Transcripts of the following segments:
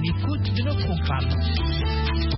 l'écoute de nos programmes.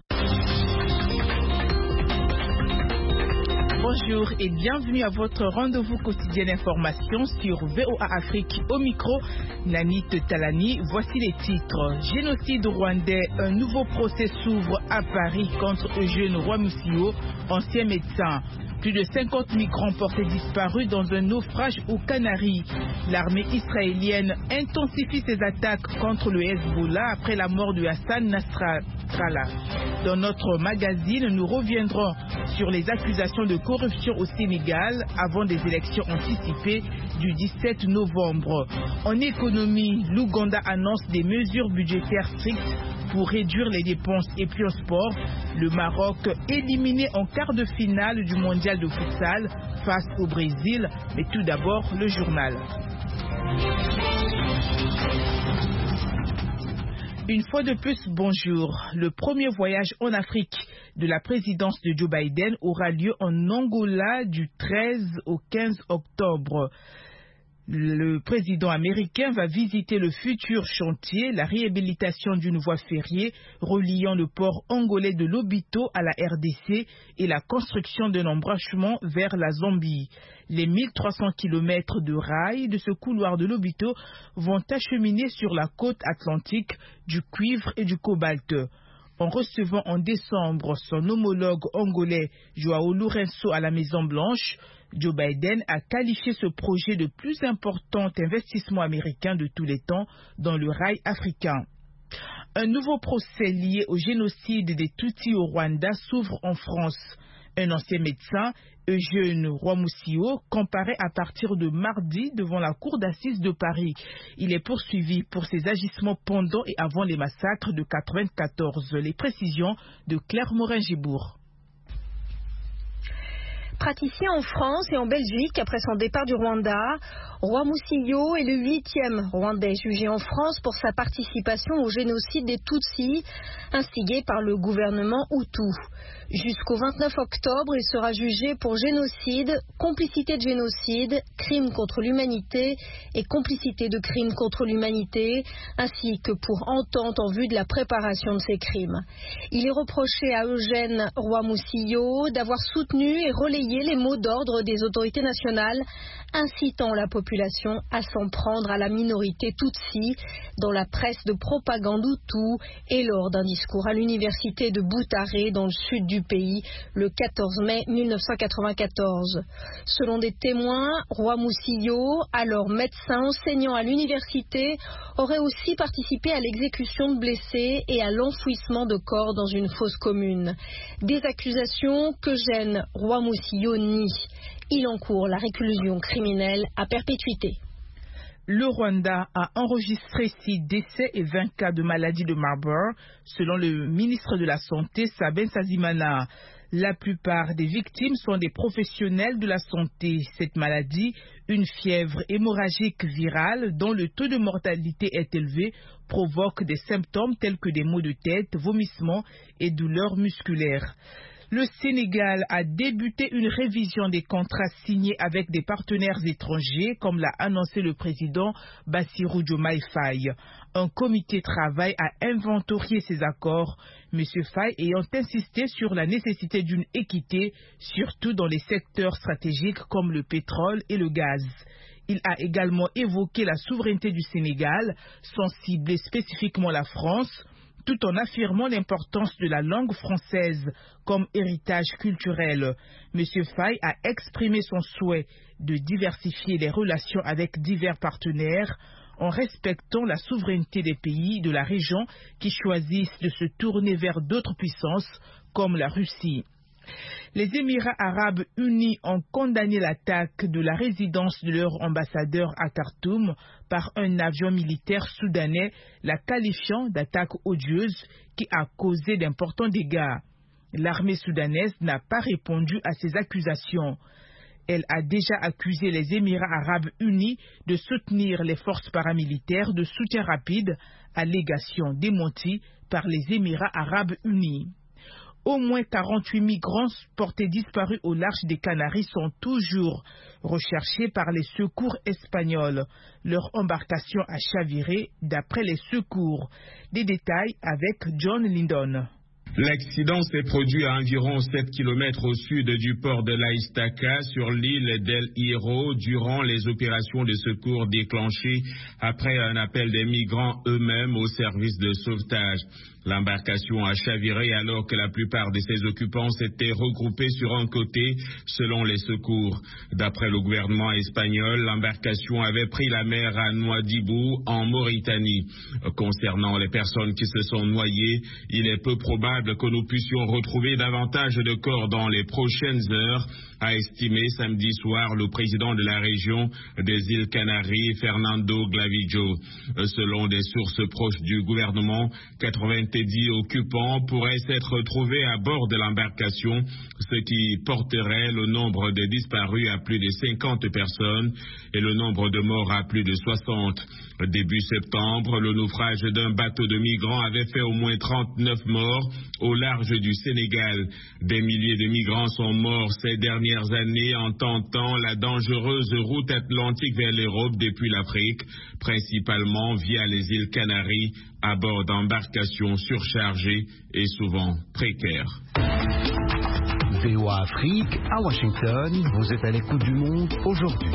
Bonjour et bienvenue à votre rendez-vous quotidien d'information sur VOA Afrique. Au micro, Nanit Talani. Voici les titres. Génocide rwandais, un nouveau procès s'ouvre à Paris contre Eugène Rwamusio, ancien médecin. Plus de 50 migrants portés disparus dans un naufrage aux Canaries. L'armée israélienne intensifie ses attaques contre le Hezbollah après la mort de Hassan Nasrallah. Dans notre magazine, nous reviendrons sur les accusations de corruption au Sénégal avant des élections anticipées du 17 novembre. En économie, l'Ouganda annonce des mesures budgétaires strictes pour réduire les dépenses. Et puis au sport, le Maroc éliminé en quart de finale du mondial de futsal face au Brésil. Mais tout d'abord, le journal. Une fois de plus, bonjour. Le premier voyage en Afrique de la présidence de Joe Biden aura lieu en Angola du 13 au 15 octobre. Le président américain va visiter le futur chantier, la réhabilitation d'une voie ferrière reliant le port angolais de Lobito à la RDC et la construction d'un embranchement vers la Zambie. Les 1300 km de rails de ce couloir de Lobito vont acheminer sur la côte atlantique du cuivre et du cobalt. En recevant en décembre son homologue angolais João Lourenço à la Maison-Blanche, Joe Biden a qualifié ce projet de plus important investissement américain de tous les temps dans le rail africain. Un nouveau procès lié au génocide des Tutsis au Rwanda s'ouvre en France. Un ancien médecin, Eugène Rwamusio, comparaît à partir de mardi devant la cour d'assises de Paris. Il est poursuivi pour ses agissements pendant et avant les massacres de 1994. Les précisions de Claire Morin-Gibourg. Praticien en France et en Belgique après son départ du Rwanda, Rwamusio est le 8e Rwandais jugé en France pour sa participation au génocide des Tutsis instigé par le gouvernement Hutu. Jusqu'au 29 octobre, il sera jugé pour génocide, complicité de génocide, crime contre l'humanité et complicité de crimes contre l'humanité, ainsi que pour entente en vue de la préparation de ces crimes. Il est reproché à Eugène Rwamusio d'avoir soutenu et relayé les mots d'ordre des autorités nationales, incitant la population à s'en prendre à la minorité Tutsi dans la presse de propagande Hutu et lors d'un discours à l'université de Butare dans le sud du pays le 14 mai 1994. Selon des témoins, Rwamusio, alors médecin enseignant à l'université, aurait aussi participé à l'exécution de blessés et à l'enfouissement de corps dans une fosse commune. Des accusations qu'Eugène Rwamusio nie. Il encourt la réclusion criminelle à perpétuité. Le Rwanda a enregistré 6 décès et 20 cas de maladie de Marburg, selon le ministre de la Santé, Sabin Nsanzimana. La plupart des victimes sont des professionnels de la santé. Cette maladie, une fièvre hémorragique virale dont le taux de mortalité est élevé, provoque des symptômes tels que des maux de tête, vomissements et douleurs musculaires. Le Sénégal a débuté une révision des contrats signés avec des partenaires étrangers, comme l'a annoncé le président Bassirou Diomaye Faye. Un comité travaille à inventorier ces accords, M. Faye ayant insisté sur la nécessité d'une équité, surtout dans les secteurs stratégiques comme le pétrole et le gaz. Il a également évoqué la souveraineté du Sénégal, sans cibler spécifiquement la France, tout en affirmant l'importance de la langue française comme héritage culturel. M. Faye a exprimé son souhait de diversifier les relations avec divers partenaires en respectant la souveraineté des pays de la région qui choisissent de se tourner vers d'autres puissances comme la Russie. Les Émirats arabes unis ont condamné l'attaque de la résidence de leur ambassadeur à Khartoum par un avion militaire soudanais, la qualifiant d'attaque odieuse qui a causé d'importants dégâts. L'armée soudanaise n'a pas répondu à ces accusations. Elle a déjà accusé les Émirats arabes unis de soutenir les forces paramilitaires de soutien rapide, allégation démentie par les Émirats arabes unis. Au moins 48 migrants portés disparus au large des Canaries sont toujours recherchés par les secours espagnols. Leur embarcation a chaviré d'après les secours. Des détails avec John Lindon. L'accident s'est produit à environ 7 km au sud du port de La Estaca sur l'île d'El Hierro durant les opérations de secours déclenchées après un appel des migrants eux-mêmes au service de sauvetage. L'embarcation a chaviré alors que la plupart de ses occupants s'étaient regroupés sur un côté selon les secours. D'après le gouvernement espagnol, l'embarcation avait pris la mer à Nouadhibou en Mauritanie. Concernant les personnes qui se sont noyées, il est peu probable que nous puissions retrouver davantage de corps dans les prochaines heures, a estimé samedi soir le président de la région des îles Canaries, Fernando Clavijo. Selon des sources proches du gouvernement, 90 occupants pourraient s'être trouvés à bord de l'embarcation, ce qui porterait le nombre de disparus à plus de 50 personnes et le nombre de morts à plus de 60. Début septembre, le naufrage d'un bateau de migrants avait fait au moins 39 morts au large du Sénégal. Des milliers de migrants sont morts ces dernières années en tentant la dangereuse route atlantique vers l'Europe depuis l'Afrique, principalement via les îles Canaries, à bord d'embarcations surchargées et souvent précaires. VOA Afrique, à Washington, vous êtes à l'écoute du monde aujourd'hui.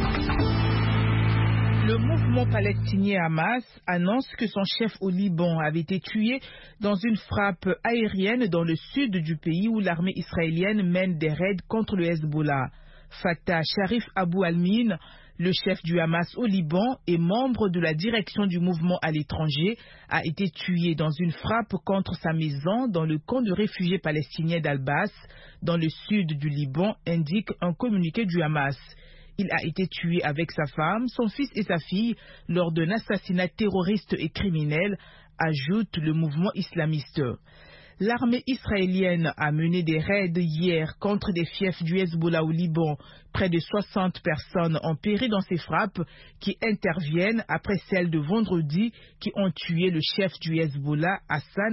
Le mouvement palestinien Hamas annonce que son chef au Liban avait été tué dans une frappe aérienne dans le sud du pays où l'armée israélienne mène des raids contre le Hezbollah. Fattah Sharif Abu Almin, le chef du Hamas au Liban et membre de la direction du mouvement à l'étranger, a été tué dans une frappe contre sa maison dans le camp de réfugiés palestiniens d'Al-Bas, dans le sud du Liban, indique un communiqué du Hamas. Il a été tué avec sa femme, son fils et sa fille lors d'un assassinat terroriste et criminel, ajoute le mouvement islamiste. L'armée israélienne a mené des raids hier contre des fiefs du Hezbollah au Liban. Près de 60 personnes ont péri dans ces frappes qui interviennent après celles de vendredi qui ont tué le chef du Hezbollah, Hassan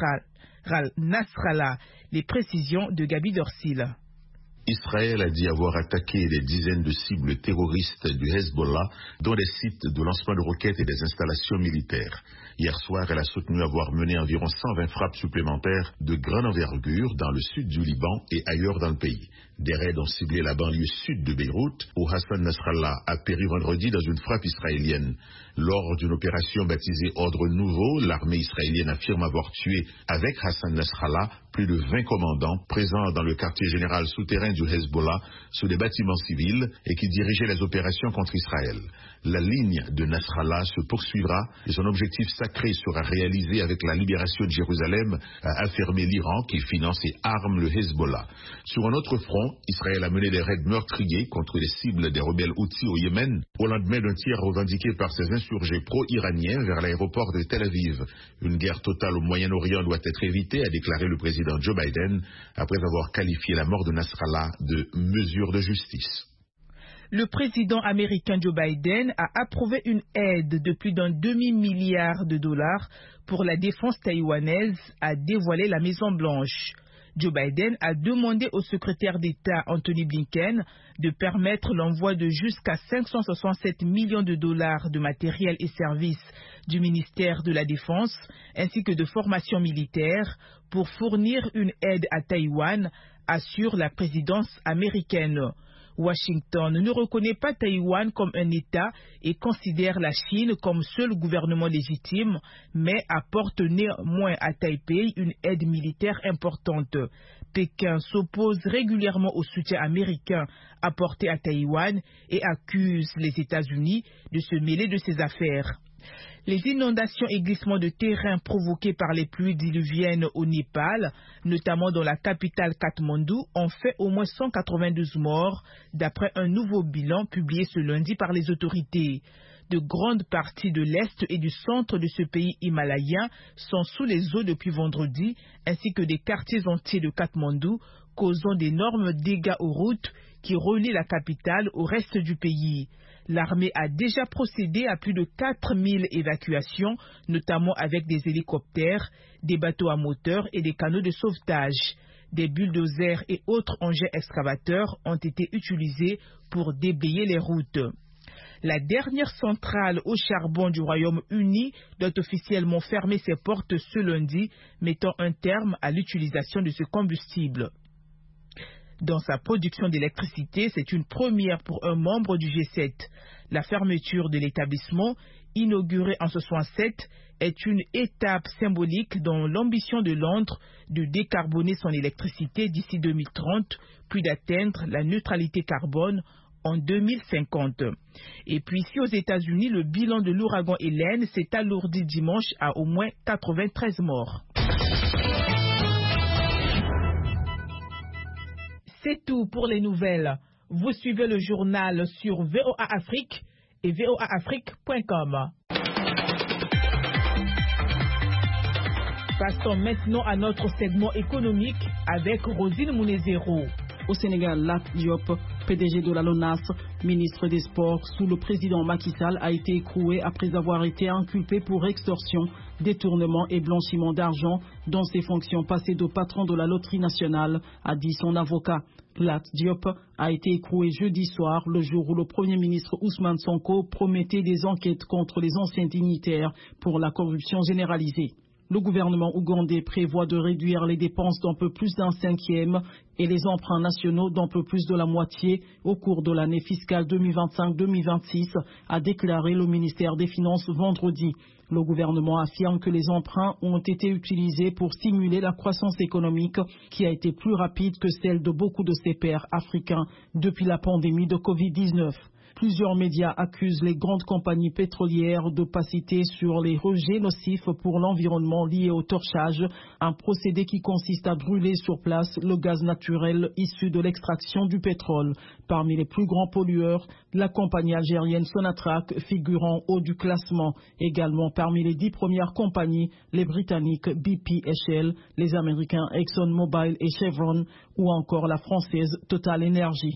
Nasrallah. Les précisions de Gabi Dorsil. Israël a dit avoir attaqué des dizaines de cibles terroristes du Hezbollah, dont des sites de lancement de roquettes et des installations militaires. Hier soir, elle a soutenu avoir mené environ 120 frappes supplémentaires de grande envergure dans le sud du Liban et ailleurs dans le pays. Des raids ont ciblé la banlieue sud de Beyrouth, où Hassan Nasrallah a péri vendredi dans une frappe israélienne. Lors d'une opération baptisée Ordre Nouveau, l'armée israélienne affirme avoir tué, avec Hassan Nasrallah, plus de 20 commandants présents dans le quartier général souterrain du Hezbollah sous des bâtiments civils et qui dirigeaient les opérations contre Israël. La ligne de Nasrallah se poursuivra et son objectif sacré sera réalisé avec la libération de Jérusalem, a affirmé l'Iran qui finance et arme le Hezbollah. Sur un autre front, Israël a mené des raids meurtriers contre les cibles des rebelles Houthis au Yémen au lendemain d'un tir revendiqué par ces insurgés pro-iraniens vers l'aéroport de Tel Aviv. Une guerre totale au Moyen-Orient doit être évitée, a déclaré le président Joe Biden, après avoir qualifié la mort de Nasrallah de mesure de justice. Le président américain Joe Biden a approuvé une aide de plus d'un demi-milliard de dollars pour la défense taïwanaise, a dévoilé la Maison-Blanche. Joe Biden a demandé au secrétaire d'État Anthony Blinken de permettre l'envoi de jusqu'à 567 millions de dollars de matériel et services du ministère de la Défense ainsi que de formation militaire pour fournir une aide à Taïwan, assure la présidence américaine. Washington ne reconnaît pas Taïwan comme un État et considère la Chine comme seul gouvernement légitime, mais apporte néanmoins à Taipei une aide militaire importante. Pékin s'oppose régulièrement au soutien américain apporté à Taïwan et accuse les États-Unis de se mêler de ses affaires. Les inondations et glissements de terrain provoqués par les pluies diluviennes au Népal, notamment dans la capitale Katmandou, ont fait au moins 192 morts, d'après un nouveau bilan publié ce lundi par les autorités. De grandes parties de l'est et du centre de ce pays himalayen sont sous les eaux depuis vendredi, ainsi que des quartiers entiers de Katmandou, causant d'énormes dégâts aux routes qui relient la capitale au reste du pays. L'armée a déjà procédé à plus de 4000 évacuations, notamment avec des hélicoptères, des bateaux à moteur et des canots de sauvetage. Des bulldozers et autres engins excavateurs ont été utilisés pour déblayer les routes. La dernière centrale au charbon du Royaume-Uni doit officiellement fermer ses portes ce lundi, mettant un terme à l'utilisation de ce combustible. Dans sa production d'électricité, c'est une première pour un membre du G7. La fermeture de l'établissement, inaugurée en 1967, est une étape symbolique dans l'ambition de Londres de décarboner son électricité d'ici 2030, puis d'atteindre la neutralité carbone en 2050. Et puis ici aux États-Unis, le bilan de l'ouragan Hélène s'est alourdi dimanche à au moins 93 morts. C'est tout pour les nouvelles. Vous suivez le journal sur VOA Afrique et voaafrique.com. Passons maintenant à notre segment économique avec Rosine Mounezero. Au Sénégal, Lat Diop, PDG de la LONAS, ministre des Sports sous le président Macky Sall, a été écroué après avoir été inculpé pour extorsion, détournement et blanchiment d'argent dans ses fonctions passées de patron de la loterie nationale, a dit son avocat. Lat Diop a été écroué jeudi soir, le jour où le Premier ministre Ousmane Sonko promettait des enquêtes contre les anciens dignitaires pour la corruption généralisée. Le gouvernement ougandais prévoit de réduire les dépenses d'un peu plus d'un cinquième et les emprunts nationaux d'un peu plus de la moitié au cours de l'année fiscale 2025-2026, a déclaré le ministère des Finances vendredi. Le gouvernement affirme que les emprunts ont été utilisés pour stimuler la croissance économique qui a été plus rapide que celle de beaucoup de ses pairs africains depuis la pandémie de Covid-19. Plusieurs médias accusent les grandes compagnies pétrolières d'opacité sur les rejets nocifs pour l'environnement liés au torchage, un procédé qui consiste à brûler sur place le gaz naturel issu de l'extraction du pétrole. Parmi les plus grands pollueurs, la compagnie algérienne Sonatrach figure en haut du classement. Également parmi les 10 premières compagnies, les Britanniques BP et Shell, les Américains ExxonMobil et Chevron ou encore la française Total Energy.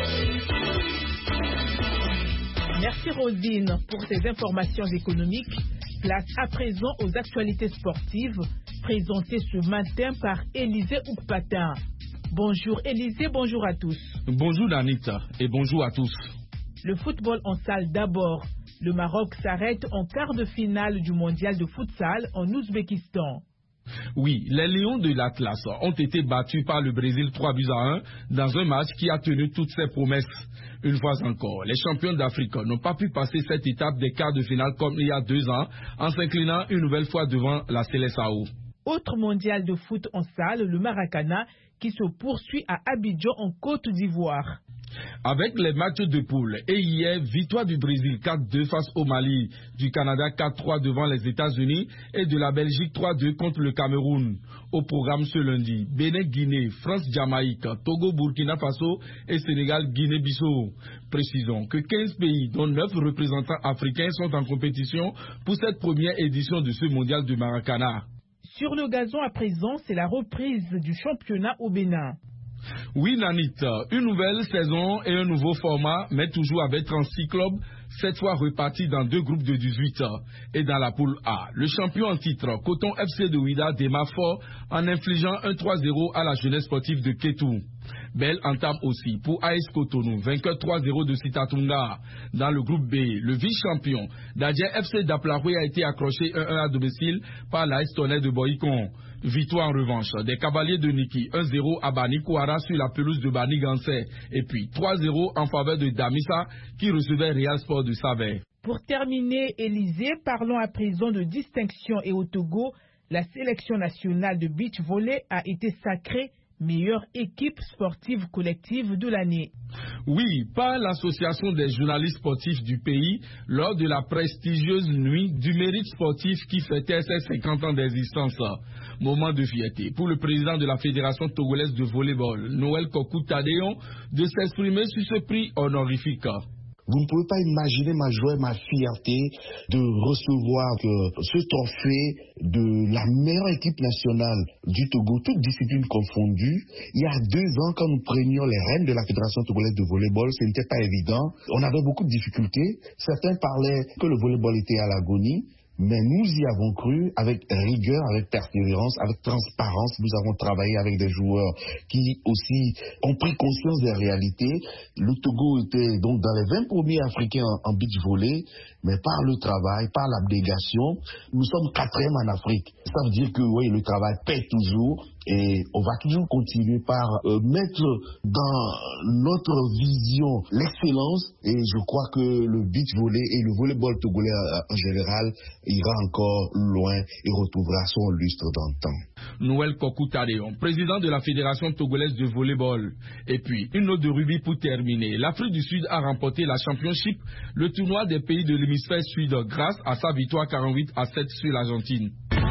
Merci Rosine pour ces informations économiques. Place à présent aux actualités sportives présentées ce matin par Élisée Oukpatin. Bonjour Élisée, bonjour à tous. Bonjour Danita et bonjour à tous. Le football en salle d'abord. Le Maroc s'arrête en quart de finale du mondial de futsal en Ouzbékistan. Oui, les Lions de l'Atlas ont été battus par le Brésil 3-1 dans un match qui a tenu toutes ses promesses. Une fois encore, les champions d'Afrique n'ont pas pu passer cette étape des quarts de finale comme il y a 2 ans en s'inclinant une nouvelle fois devant la Seleção. Autre mondial de foot en salle, le Maracana, qui se poursuit à Abidjan en Côte d'Ivoire. Avec les matchs de poule et hier, victoire du Brésil 4-2 face au Mali, du Canada 4-3 devant les États-Unis et de la Belgique 3-2 contre le Cameroun. Au programme ce lundi, Bénin-Guinée, France-Jamaïque, Togo-Burkina Faso et Sénégal-Guinée-Bissau. Précisons que 15 pays, dont 9 représentants africains, sont en compétition pour cette première édition de ce mondial de Maracana. Sur le gazon à présent, c'est la reprise du championnat au Bénin. Oui, Nanit, une nouvelle saison et un nouveau format, mais toujours avec 36 clubs, cette fois repartis dans 2 groupes de 18 et dans la poule A. Le champion en titre, Coton FC de Ouida, démarre fort en infligeant un 3-0 à la jeunesse sportive de Kétou. Belle entame aussi pour AS Cotonou, vainqueur 3-0 de Sitatunga. Dans le groupe B, le vice-champion Dadje FC d'Aplaroué a été accroché 1-1 à domicile par l'AS Tonnerre de Boïcon. Victoire en revanche des Cavaliers de Niki, 1-0 à Bani Kouara sur la pelouse de Bani Gansé. Et puis 3-0 en faveur de Damissa qui recevait Real Sport de Savè. Pour terminer, Élysée, parlons à présent de distinction et au Togo, la sélection nationale de beach volley a été sacrée meilleure équipe sportive collective de l'année. Oui, par l'association des journalistes sportifs du pays lors de la prestigieuse nuit du mérite sportif qui fêtait ses 50 ans d'existence. Moment de fierté pour le président de la Fédération togolaise de volleyball, Noël Kokou Tadéon, de s'exprimer sur ce prix honorifique. Vous ne pouvez pas imaginer ma joie, ma fierté de recevoir ce trophée de la meilleure équipe nationale du Togo, toutes disciplines confondues. Il y a 2 ans, quand nous prenions les rênes de la Fédération togolaise de volleyball, ce n'était pas évident. On avait beaucoup de difficultés. Certains parlaient que le volleyball était à l'agonie. Mais nous y avons cru avec rigueur, avec persévérance, avec transparence. Nous avons travaillé avec des joueurs qui aussi ont pris conscience des réalités. Le Togo était donc dans les 20 premiers Africains en beach volley, mais par le travail, par l'abnégation, nous sommes 4e en Afrique. Ça veut dire que oui, le travail paie toujours. Et on va toujours continuer par mettre dans notre vision l'excellence. Et je crois que le beach volley et le volleyball togolais en général ira encore loin et retrouvera son lustre d'antan. Noël Kokoutadeon, président de la Fédération togolaise de volleyball. Et puis, une note de rugby pour terminer. L'Afrique du Sud a remporté la championship, le tournoi des pays de l'hémisphère sud, grâce à sa victoire 48-7 sur l'Argentine.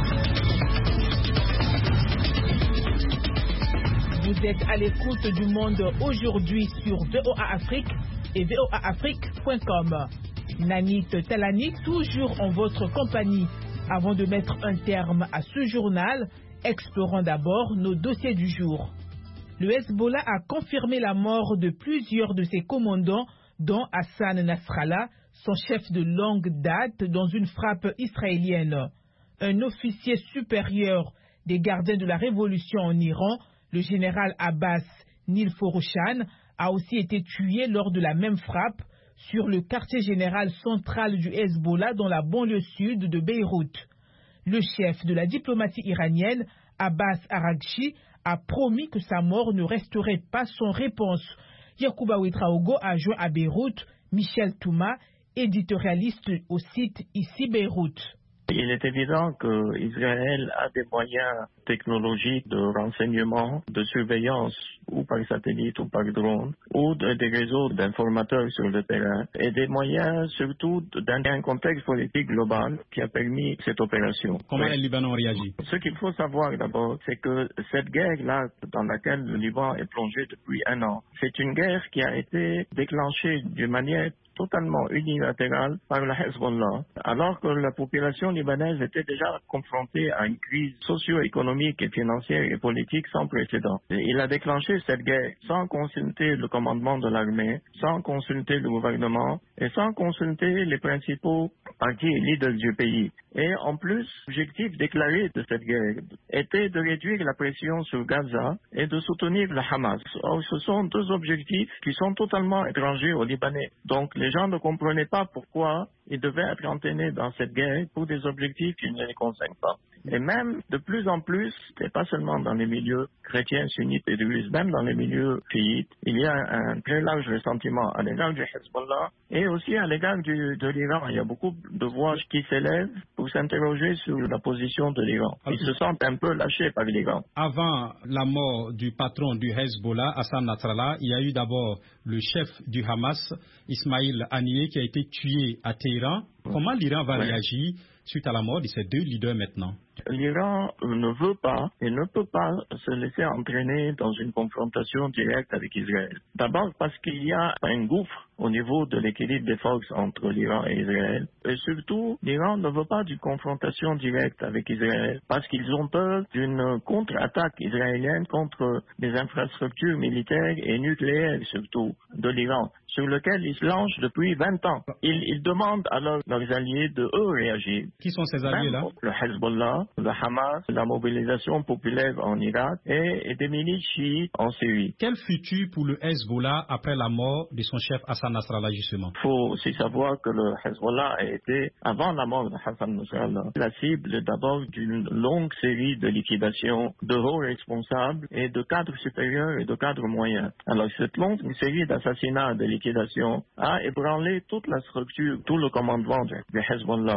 Vous êtes à l'écoute du monde aujourd'hui sur VOA Afrique et voaafrique.com. Nanit Talani, toujours en votre compagnie. Avant de mettre un terme à ce journal, explorons d'abord nos dossiers du jour. Le Hezbollah a confirmé la mort de plusieurs de ses commandants, dont Hassan Nasrallah, son chef de longue date, dans une frappe israélienne. Un officier supérieur des gardiens de la révolution en Iran, le général Abbas Nilforoshan, a aussi été tué lors de la même frappe sur le quartier général central du Hezbollah dans la banlieue sud de Beyrouth. Le chef de la diplomatie iranienne, Abbas Araghchi, a promis que sa mort ne resterait pas sans réponse. Yacouba Ouedraogo a joint à Beyrouth Michel Touma, éditorialiste au site Ici Beyrouth. Il est évident qu'Israël a des moyens technologiques de renseignement, de surveillance, ou par satellite ou par drone, ou des réseaux d'informateurs sur le terrain, et des moyens surtout d'un contexte politique global qui a permis cette opération. Comment le Liban réagit? Ce qu'il faut savoir d'abord, c'est que cette guerre-là, dans laquelle le Liban est plongé depuis 1 an, c'est une guerre qui a été déclenchée d'une manière totalement unilatérale par le Hezbollah, alors que la population libanaise était déjà confrontée à une crise socio-économique et financière et politique sans précédent. Il a déclenché cette guerre sans consulter le commandement de l'armée, sans consulter le gouvernement et sans consulter les principaux partis et leaders du pays. Et en plus, l'objectif déclaré de cette guerre était de réduire la pression sur Gaza et de soutenir le Hamas. Or, ce sont 2 objectifs qui sont totalement étrangers aux Libanais. Donc, les gens ne comprenaient pas pourquoi ils devaient être entraînés dans cette guerre pour des objectifs qui ne les concernent pas. Et même, de plus en plus, et pas seulement dans les milieux chrétiens, sunnites et druzes, même dans les milieux chiites, il y a un très large ressentiment à l'égard du Hezbollah et aussi à l'égard de l'Iran. Il y a beaucoup de voix qui s'élèvent pour s'interroger sur la position de l'Iran. Ils se sentent un peu lâchés par l'Iran. Avant la mort du patron du Hezbollah, Hassan Nasrallah, il y a eu d'abord le chef du Hamas, Ismail Haniyeh, qui a été tué à Téhéran. Comment l'Iran va réagir suite à la mort de ces 2 leaders maintenant? L'Iran ne veut pas et ne peut pas se laisser entraîner dans une confrontation directe avec Israël. D'abord parce qu'il y a un gouffre au niveau de l'équilibre des forces entre l'Iran et Israël. Et surtout, l'Iran ne veut pas d'une confrontation directe avec Israël parce qu'ils ont peur d'une contre-attaque israélienne contre les infrastructures militaires et nucléaires surtout de l'Iran, sur lequel ils se lancent depuis 20 ans. Ils demandent à leurs alliés de eux réagir. Qui sont ces alliés-là? Le Hezbollah, le Hamas, la mobilisation populaire en Irak et des milices chiites en Syrie. Quel futur pour le Hezbollah après la mort de son chef Hassan Nasrallah justement? Il faut aussi savoir que le Hezbollah a été, avant la mort de Hassan Nasrallah, la cible d'abord d'une longue série de liquidations de hauts responsables et de cadres supérieurs et de cadres moyens. Alors cette longue série d'assassinats, de liquidations, a ébranlé toute la structure, tout le commandement du Hezbollah,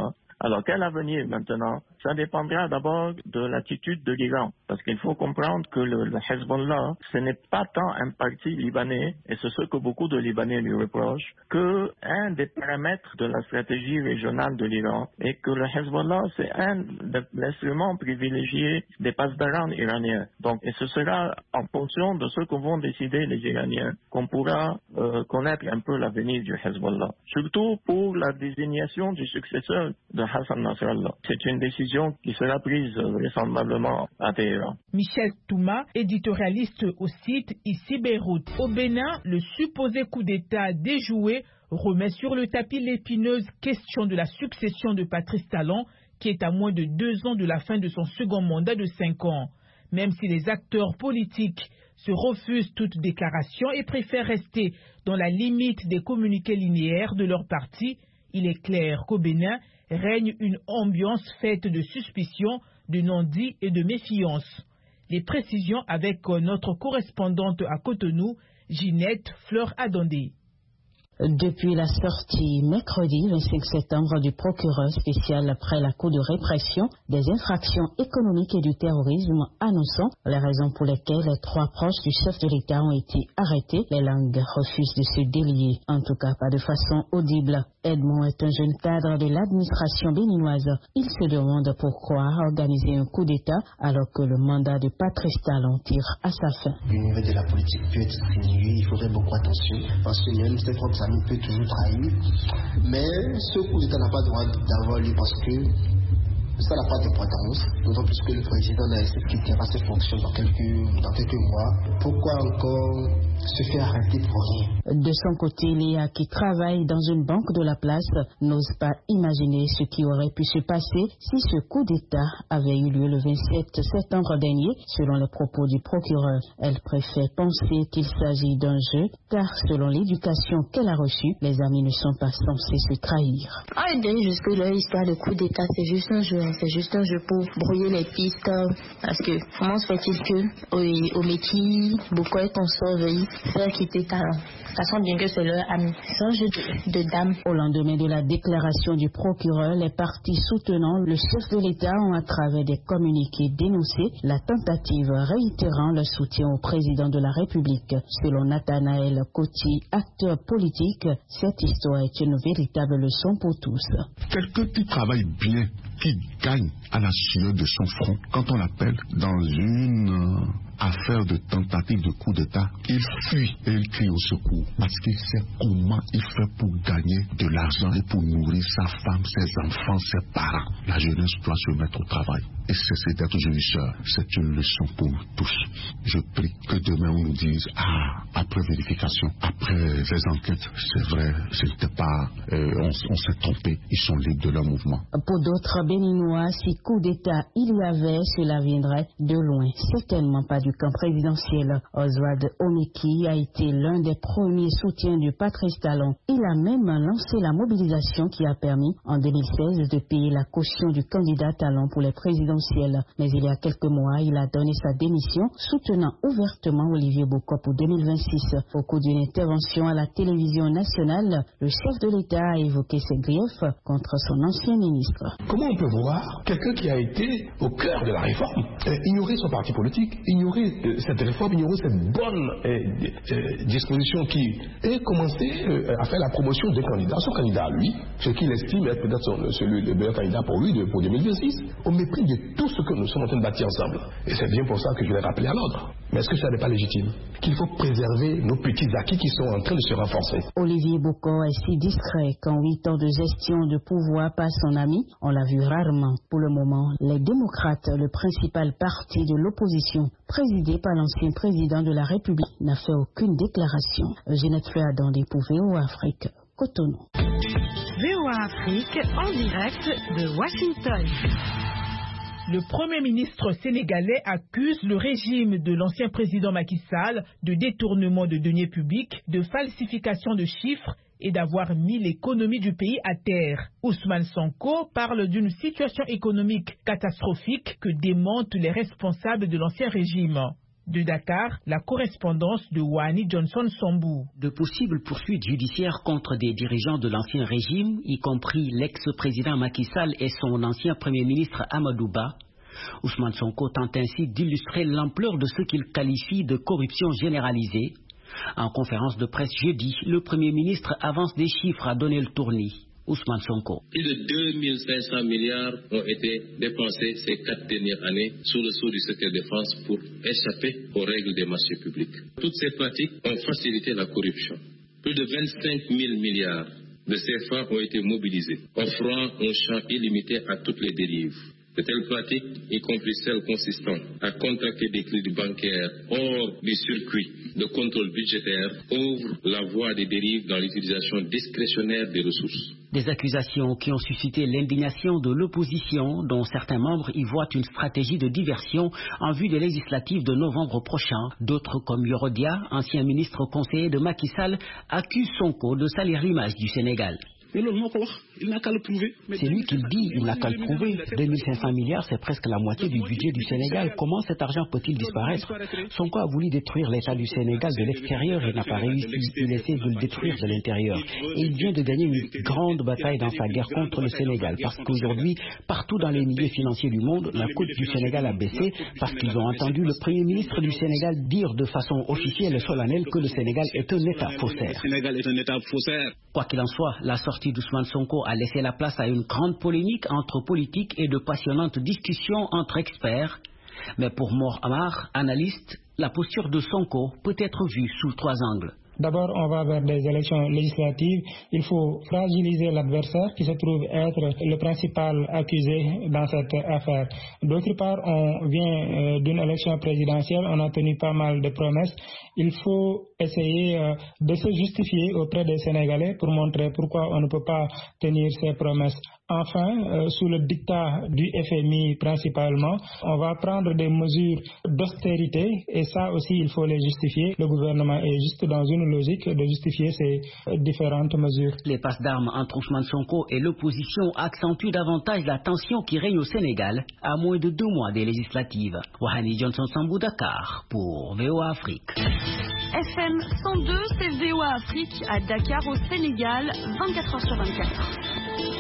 Alors quel avenir maintenant? Ça dépendra d'abord de l'attitude de l'Iran, parce qu'il faut comprendre que le Hezbollah, ce n'est pas tant un parti libanais, et c'est ce que beaucoup de Libanais lui reprochent, que un des paramètres de la stratégie régionale de l'Iran, et que le Hezbollah, c'est un des instruments privilégiés des pasdaran iraniens. Donc, et ce sera en fonction de ce que vont décider les Iraniens qu'on pourra connaître un peu l'avenir du Hezbollah. Surtout pour la désignation du successeur de Hassan Nasrallah. C'est une décision qui sera prise vraisemblablement à Téhéran. Michel Touma, éditorialiste au site Ici Beyrouth. Au Bénin, le supposé coup d'État déjoué remet sur le tapis l'épineuse question de la succession de Patrice Talon, qui est à moins de 2 ans de la fin de son second mandat de 5 ans. Même si les acteurs politiques se refusent toute déclaration et préfèrent rester dans la limite des communiqués linéaires de leur parti, il est clair qu'au Bénin règne une ambiance faite de suspicion, de non-dit et de méfiance. Les précisions avec notre correspondante à Cotonou, Ginette Fleur-Adondé. Depuis la sortie mercredi 25 septembre du procureur spécial après la Cour de répression des infractions économiques et du terrorisme annonçant les raisons pour lesquelles les 3 proches du chef de l'État ont été arrêtés, les langues refusent de se délier, en tout cas pas de façon audible. Edmond est un jeune cadre de l'administration béninoise. Il se demande pourquoi organiser un coup d'État alors que le mandat de Patrice Talon tire à sa fin. L'univers de la politique peut être singulier, il faudrait beaucoup attention parce que même cette fois ça nous peut toujours trahir. Mais ce coup d'État n'a pas le droit d'avoir lieu parce que ça n'a pas d'importance, d'autant plus que le président quittera ses fonctions dans quelques mois. Pourquoi encore se faire arrêter pour rien? De son côté, Léa, qui travaille dans une banque de la place, n'ose pas imaginer ce qui aurait pu se passer si ce coup d'État avait eu lieu le 27 septembre dernier, selon les propos du procureur. Elle préfère penser qu'il s'agit d'un jeu, car selon l'éducation qu'elle a reçue, les amis ne sont pas censés se trahir. Jusque-là, l'histoire de coup d'État, c'est juste un jeu. C'est juste un jeu pour brouiller les pistes. Parce que comment se fait-il que au métier, beaucoup est consorts veuillent faire quitter Talon? Ça semble bien que c'est leur ami. C'est un jeu de dames. Au lendemain de la déclaration du procureur, les partis soutenant le chef de l'État ont à travers des communiqués dénoncé la tentative réitérant le soutien au président de la République. Selon Nathanaël Coty, acteur politique, cette histoire est une véritable leçon pour tous. Quelqu'un qui travaille bien, qui gagne à la sueur de son front, quand on l'appelle dans une affaire de tentative de coup d'État, il fuit et il crie au secours parce qu'il sait comment il fait pour gagner de l'argent et pour nourrir sa femme, ses enfants, ses parents. La jeunesse doit se mettre au travail et cesser d'être jouisseur. C'est une leçon pour nous tous. Je prie que demain on nous dise après vérification, après les enquêtes, c'est vrai, c'était pas, on s'est trompé, ils sont libres de leur mouvement. Pour d'autres Béninois, si coup d'État il y avait, cela viendrait de loin, certainement pas du camp présidentiel. Oswald Omeki a été l'un des premiers soutiens du Patrice Talon. Il a même lancé la mobilisation qui a permis en 2016 de payer la caution du candidat Talon pour les présidentielles. Mais il y a quelques mois, il a donné sa démission, soutenant ouvertement Olivier Boko pour 2026. Au cours d'une intervention à la télévision nationale, le chef de l'État a évoqué ses griefs contre son ancien ministre. Comment on peut voir quelqu'un qui a été au cœur de la réforme ignorer son parti politique, ignorer cette réforme, ignorer cette bonne disposition qui est commencé à faire la promotion des candidats, son candidat à lui, ce qu'il estime être peut-être le meilleur candidat pour lui pour 2026, au mépris de tout ce que nous sommes en train de bâtir ensemble. Et c'est bien pour ça que je l'ai rappelé à l'ordre. Mais est-ce que ça n'est pas légitime? Qu'il faut préserver nos petits acquis qui sont en train de se renforcer. Olivier Boko est si discret qu'en 8 ans de gestion de pouvoir par son ami, on l'a vu rarement. Pour le moment, les démocrates, le principal parti de l'opposition, présidé par l'ancien président de la République, n'a fait aucune déclaration. Ginette Fleur-Adondé pour VOA Afrique, Cotonou. VOA Afrique en direct de Washington. Le Premier ministre sénégalais accuse le régime de l'ancien président Macky Sall de détournement de deniers publics, de falsification de chiffres et d'avoir mis l'économie du pays à terre. Ousmane Sonko parle d'une situation économique catastrophique que démentent les responsables de l'ancien régime. De Dakar, la correspondance de Wani Johnson Sambou. De possibles poursuites judiciaires contre des dirigeants de l'ancien régime, y compris l'ex-président Macky Sall et son ancien premier ministre Amadou Ba, Ousmane Sonko tente ainsi d'illustrer l'ampleur de ce qu'il qualifie de corruption généralisée. En conférence de presse jeudi, le premier ministre avance des chiffres à donner le tournis. Ousmane Sonko. Plus de 2500 milliards ont été dépensés ces 4 dernières années sous le sceau du secret défense pour échapper aux règles des marchés publics. Toutes ces pratiques ont facilité la corruption. Plus de 25 000 milliards de CFA ont été mobilisés, offrant un champ illimité à toutes les dérives. De telles pratiques, y compris celles consistant à contracter des crédits bancaires hors du circuit de contrôle budgétaire, ouvrent la voie des dérives dans l'utilisation discrétionnaire des ressources. Des accusations qui ont suscité l'indignation de l'opposition, dont certains membres y voient une stratégie de diversion en vue des législatives de novembre prochain. D'autres, comme Yorodia, ancien ministre conseiller de Macky Sall, accusent Sonko de salir l'image du Sénégal. Il n'a qu'à le prouver. C'est lui qui le dit, il n'a qu'à le prouver. 2500 milliards, c'est presque la moitié du budget du Sénégal. Comment cet argent peut-il disparaître? Sonko a voulu détruire l'État du Sénégal de l'extérieur et n'a pas réussi. Il essaie de le détruire de l'intérieur. Et il vient de gagner une grande bataille dans sa guerre contre le Sénégal. Parce qu'aujourd'hui, partout dans les milieux financiers du monde, la cote du Sénégal a baissé parce qu'ils ont entendu le Premier ministre du Sénégal dire de façon officielle et solennelle que le Sénégal est un État faussaire. Quoi qu'il en soit, la sortie d'Ousmane Sonko a laissé la place à une grande polémique entre politiques et de passionnantes discussions entre experts. Mais pour Mor Amar, analyste, la posture de Sonko peut être vue sous 3 angles. D'abord, on va vers des élections législatives. Il faut fragiliser l'adversaire qui se trouve être le principal accusé dans cette affaire. D'autre part, on vient d'une élection présidentielle. On a tenu pas mal de promesses. Il faut essayer de se justifier auprès des Sénégalais pour montrer pourquoi on ne peut pas tenir ces promesses. Enfin, sous le dictat du FMI principalement, on va prendre des mesures d'austérité et ça aussi il faut les justifier. Le gouvernement est juste dans une logique de justifier ces différentes mesures. Les passes d'armes entre Ousmane Sonko et l'opposition accentuent davantage la tension qui règne au Sénégal à moins de 2 mois des législatives. Wahani Johnson Sambou, Dakar pour VOA Afrique. FM 102, c'est VOA Afrique à Dakar au Sénégal, 24h/24.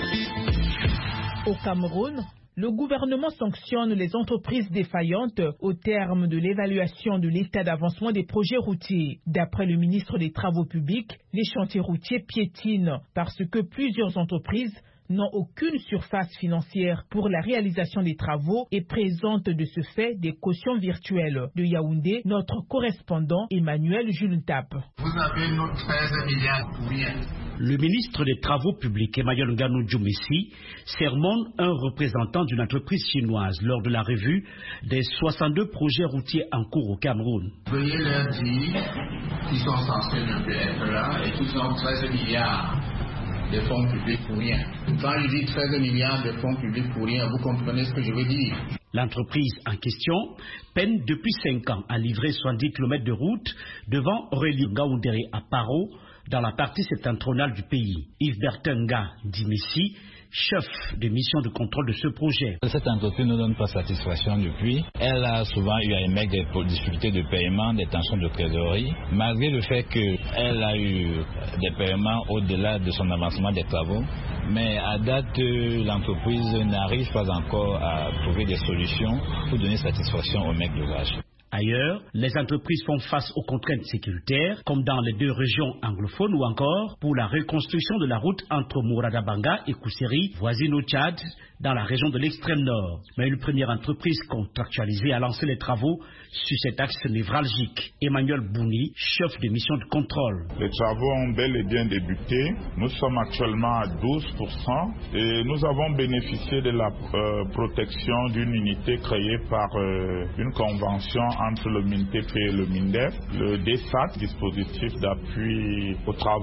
Au Cameroun, le gouvernement sanctionne les entreprises défaillantes au terme de l'évaluation de l'état d'avancement des projets routiers. D'après le ministre des Travaux publics, les chantiers routiers piétinent parce que plusieurs entreprises n'ont aucune surface financière pour la réalisation des travaux et présentent de ce fait des cautions virtuelles. De Yaoundé, notre correspondant Emmanuel Jules-Tap. Vous avez nos 13 milliards pour rien. Le ministre des Travaux publics, Emmanuel Nganou Djoumessi, sermonne un représentant d'une entreprise chinoise lors de la revue des 62 projets routiers en cours au Cameroun. Veuillez leur dire qu'ils sont censés ne plus être là et qu'ils ont 13 milliards de fonds publics pour rien. Quand je dis 13 milliards de fonds publics pour rien, vous comprenez ce que je veux dire? L'entreprise en question peine depuis 5 ans à livrer 70 km de route devant Aurélie Ngaoundéré à Paro, dans la partie septentrionale du pays. Yves Bertenga Dimessi, chef de mission de contrôle de ce projet. Cette entreprise ne donne pas satisfaction depuis. Elle a souvent eu à émettre des difficultés de paiement, des tensions de trésorerie, malgré le fait qu'elle a eu des paiements au-delà de son avancement des travaux. Mais à date, l'entreprise n'arrive pas encore à trouver des solutions pour donner satisfaction aux maîtres d'ouvrage. Ailleurs, les entreprises font face aux contraintes sécuritaires, comme dans les 2 régions anglophones ou encore pour la reconstruction de la route entre Mouradabanga et Kousseri, voisine au Tchad, dans la région de l'extrême nord. Mais une première entreprise contractualisée a lancé les travaux sur cet axe névralgique. Emmanuel Bouni, chef de mission de contrôle. Les travaux ont bel et bien débuté. Nous sommes actuellement à 12% et nous avons bénéficié de la protection d'une unité créée par une convention entre le MINTEP et le MINDEF, le DESAT, dispositif d'appui aux travaux.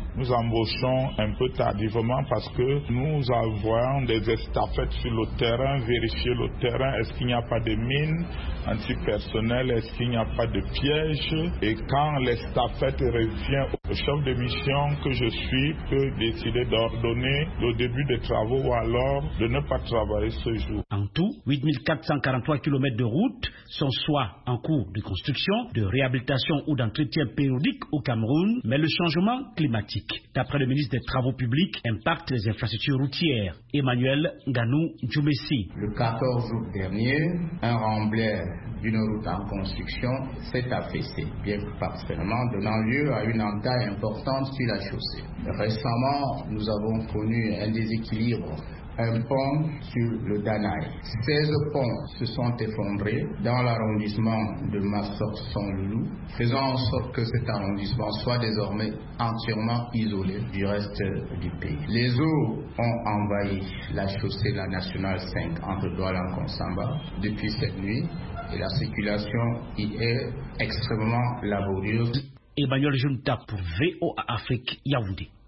nous embauchons un peu tardivement parce que nous envoyons des estafettes sur le terrain, vérifier le terrain, est-ce qu'il n'y a pas de mines antipersonnelles, est-ce qu'il n'y a pas de pièges. Et quand l'estafette revient, le chef de mission que je suis peut décider d'ordonner le début des travaux ou alors de ne pas travailler ce jour. En tout, 8443 km de routes sont soit en cours de construction, de réhabilitation ou d'entretien périodique au Cameroun, mais le changement climatique, d'après le ministre des Travaux publics, impacte les infrastructures routières. Emmanuel Nganou Djoumessi. Le 14 août dernier, un remblai d'une route en construction s'est affaissé, bien plus particulièrement donnant lieu à une entaille importante sur la chaussée. Récemment, nous avons connu un déséquilibre. Un pont sur le Danaï. 16 ponts se sont effondrés dans l'arrondissement de Massor-Son-Loulou, faisant en sorte que cet arrondissement soit désormais entièrement isolé du reste du pays. Les eaux ont envahi la chaussée de la Nationale 5 entre Douala et Konsamba depuis cette nuit et la circulation y est extrêmement laborieuse. Emmanuel Junta pour VOA Afrique, Yaoundé.